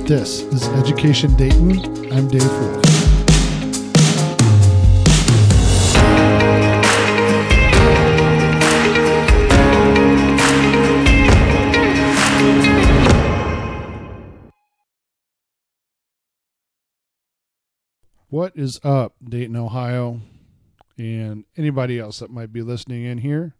This is Education Dayton. I'm Dave Wolf. What is up, Dayton, Ohio, and anybody else that might be listening in here?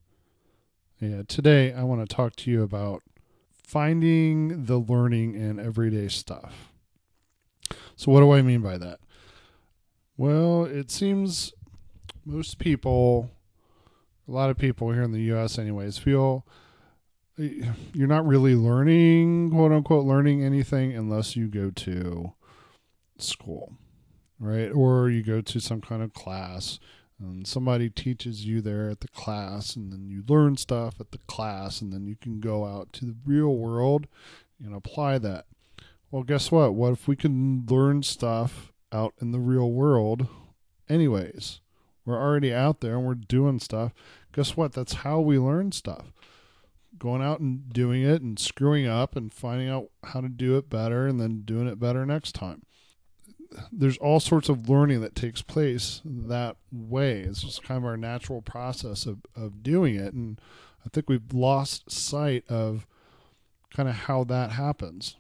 Today I want to talk to you about finding the learning in everyday stuff. So what do I mean by that? Well, it seems most people, a lot of people here in the U.S. anyways, feel you're not really learning, quote unquote, learning anything unless you go to school, right? Or you go to some kind of class and somebody teaches you there at the class, and then you learn stuff at the class, and then you can go out to the real world and apply that. Well, guess what? What if we can learn stuff out in the real world anyways? We're already out there and we're doing stuff. Guess what? That's how we learn stuff. Going out and doing it and screwing up and finding out how to do it better and then doing it better next time. There's all sorts of learning that takes place that way. It's just kind of our natural process of doing it. And I think we've lost sight of kind of how that happens.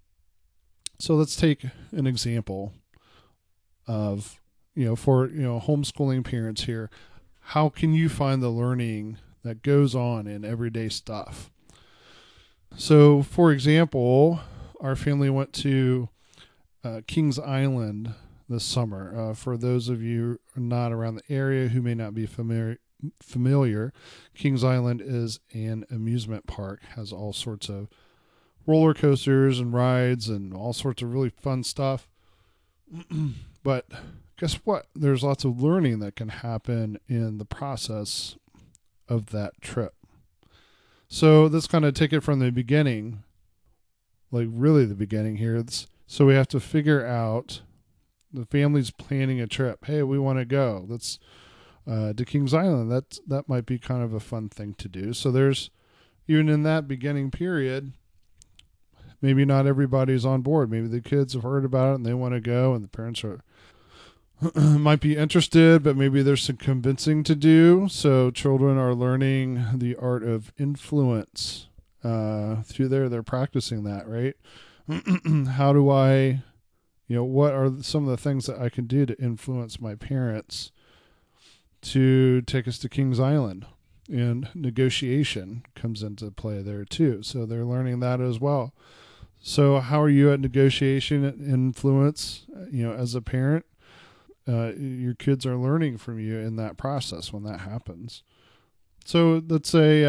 So let's take an example of, for homeschooling parents here. How can you find the learning that goes on in everyday stuff? So, for example, our family went to Kings Island this summer. For those of you not around the area who may not be familiar, Kings Island is an amusement park, has all sorts of roller coasters and rides and all sorts of really fun stuff. But guess what? There's lots of learning that can happen in the process of that trip. So let's kind of take it from the beginning, like really the beginning here. So we have to figure out, the family's planning a trip. Hey, we want to go. Let's to Kings Island. That might be kind of a fun thing to do. So there's, even in that beginning period, maybe not everybody's on board. Maybe the kids have heard about it and they want to go, and the parents are might be interested, but maybe there's some convincing to do. So children are learning the art of influence through there. They're practicing that, right? How do I, what are some of the things that I can do to influence my parents to take us to Kings Island? And negotiation comes into play there too. So they're learning that as well. So how are you at negotiation and influence, as a parent? Your kids are learning from you in that process when that happens. So let's say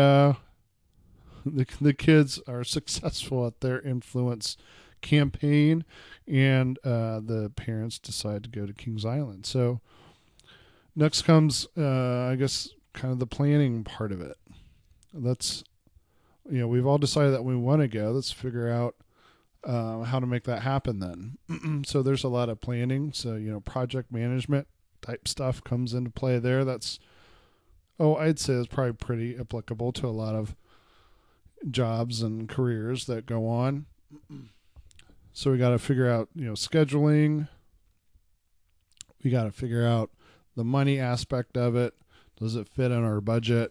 the kids are successful at their influence campaign, and the parents decide to go to Kings Island. So next comes, I guess, kind of the planning part of it. Let's, we've all decided that we want to go. Let's figure out how to make that happen then. So there's a lot of planning. So, project management type stuff comes into play there. That's, I'd say it's probably pretty applicable to a lot of jobs and careers that go on. So we got to figure out, scheduling. We got to figure out the money aspect of it. Does it fit in our budget?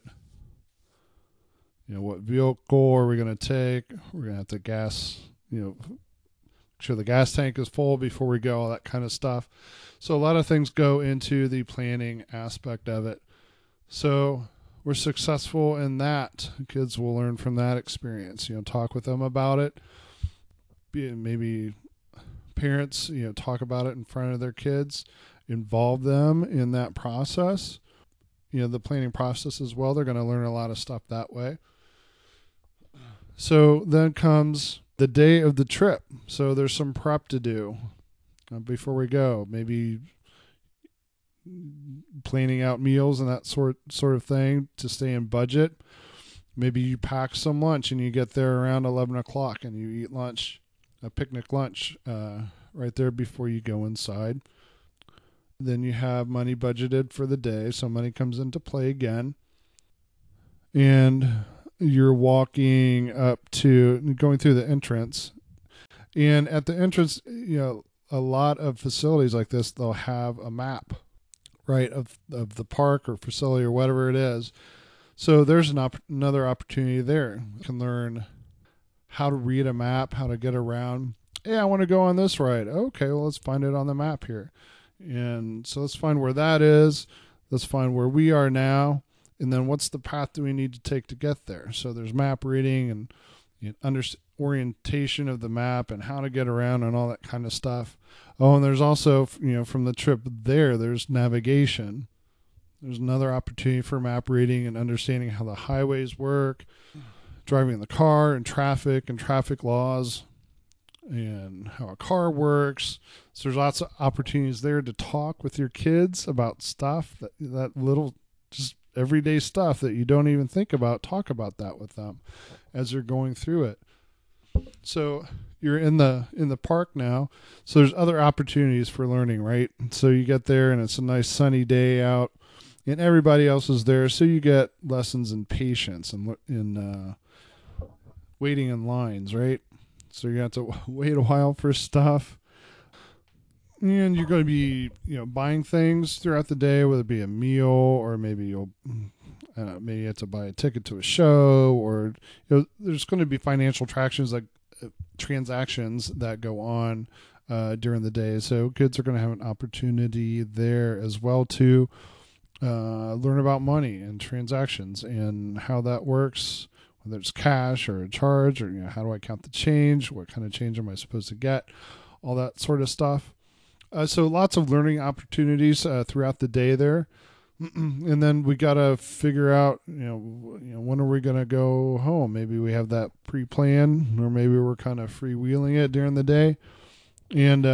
What vehicle are we going to take? We're going to have to gas, make sure the gas tank is full before we go, all that kind of stuff. So a lot of things go into the planning aspect of it. So we're successful in that. Kids will learn from that experience, talk with them about it. Maybe parents, talk about it in front of their kids, involve them in that process, the planning process as well. They're going to learn a lot of stuff that way. So then comes the day of the trip. So there's some prep to do before we go. Maybe planning out meals and that sort of thing to stay in budget. Maybe you pack some lunch and you get there around 11 o'clock and you eat lunch, a picnic lunch, right there before you go inside. Then you have money budgeted for the day. So money comes into play again. And you're walking up to, going through the entrance, And at the entrance, a lot of facilities like this, they'll have a map, right, of the park or facility or whatever it is. So there's another opportunity there. You can learn how to read a map, how to get around. Hey, I want to go on this ride. Okay, well, let's find it on the map here. And so let's find where that is. Let's find where we are now. And then what's the path do we need to take to get there? So there's map reading and orientation of the map and how to get around and all that kind of stuff. Oh, and there's also, from the trip there's navigation. There's another opportunity for map reading and understanding how the highways work, driving the car and traffic laws, and how a car works. So there's lots of opportunities there to talk with your kids about stuff, that little just everyday stuff that you don't even think about. Talk about that with them as you're going through it. So you're in the park now. So there's other opportunities for learning, right? So you get there and it's a nice sunny day out and everybody else is there. So you get lessons in patience and in waiting in lines, right? So you have to wait a while for stuff. And you're going to be, buying things throughout the day, whether it be a meal or maybe maybe you have to buy a ticket to a show, or there's going to be financial transactions that go on during the day. So kids are going to have an opportunity there as well to learn about money and transactions and how that works, whether it's cash or a charge, or how do I count the change? What kind of change am I supposed to get? All that sort of stuff. So lots of learning opportunities throughout the day there. And then we got to figure out, when are we going to go home? Maybe we have that pre-planned, or maybe we're kind of freewheeling it during the day, and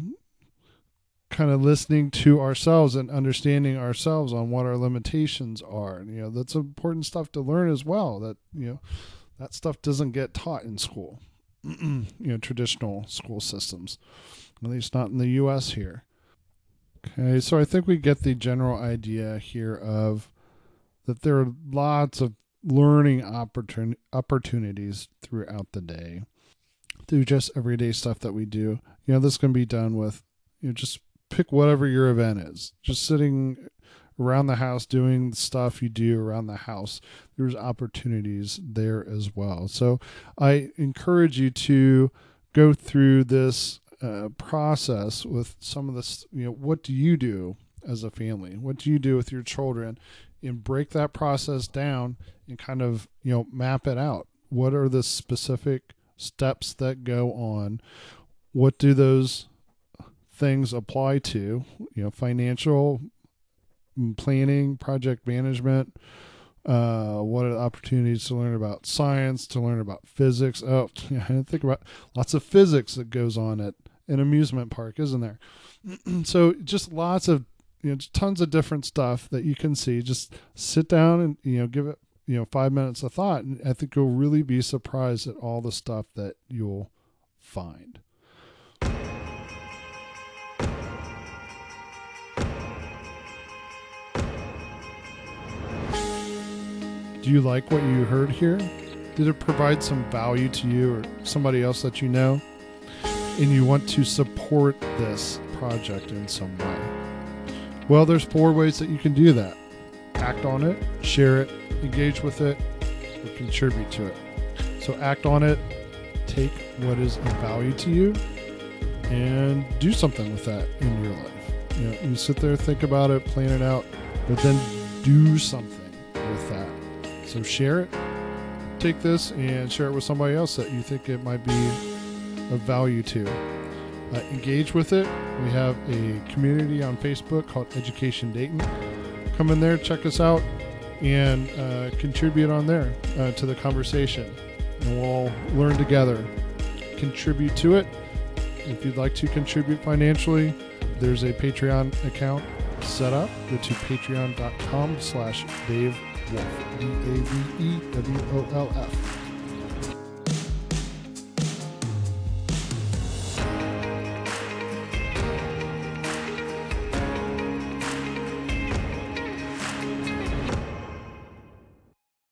kind of listening to ourselves and understanding ourselves on what our limitations are. And, that's important stuff to learn as well. That that stuff doesn't get taught in school, traditional school systems, at least not in the U.S. here. Okay, so I think we get the general idea here of that there are lots of learning opportunities throughout the day through just everyday stuff that we do. This can be done with, just pick whatever your event is. Just sitting around the house doing the stuff you do around the house. There's opportunities there as well. So I encourage you to go through this process with some of this. What do you do as a family? What do you do with your children? And break that process down and kind of, map it out. What are the specific steps that go on? What do those things apply to? Financial planning, project management. What are the opportunities to learn about science, to learn about physics? Oh, I didn't think about lots of physics that goes on at an amusement park, isn't there? So just lots of, tons of different stuff that you can see. Just sit down and, give it, 5 minutes of thought. And I think you'll really be surprised at all the stuff that you'll find. Do you like what you heard here? Did it provide some value to you or somebody else that you know? And you want to support this project in some way? Well, there's 4 ways that you can do that. Act on it, share it, engage with it, or contribute to it. So act on it, take what is of value to you, and do something with that in your life. You sit there, think about it, plan it out, but then do something with that. So share it, take this and share it with somebody else that you think it might be of value to. Engage with it. We have a community on Facebook called Education Dayton. Come in there, check us out, and contribute on there to the conversation. And we'll learn together. Contribute to it. If you'd like to contribute financially, there's a Patreon account set up. Go to patreon.com/DaveWolf, DaveWolf.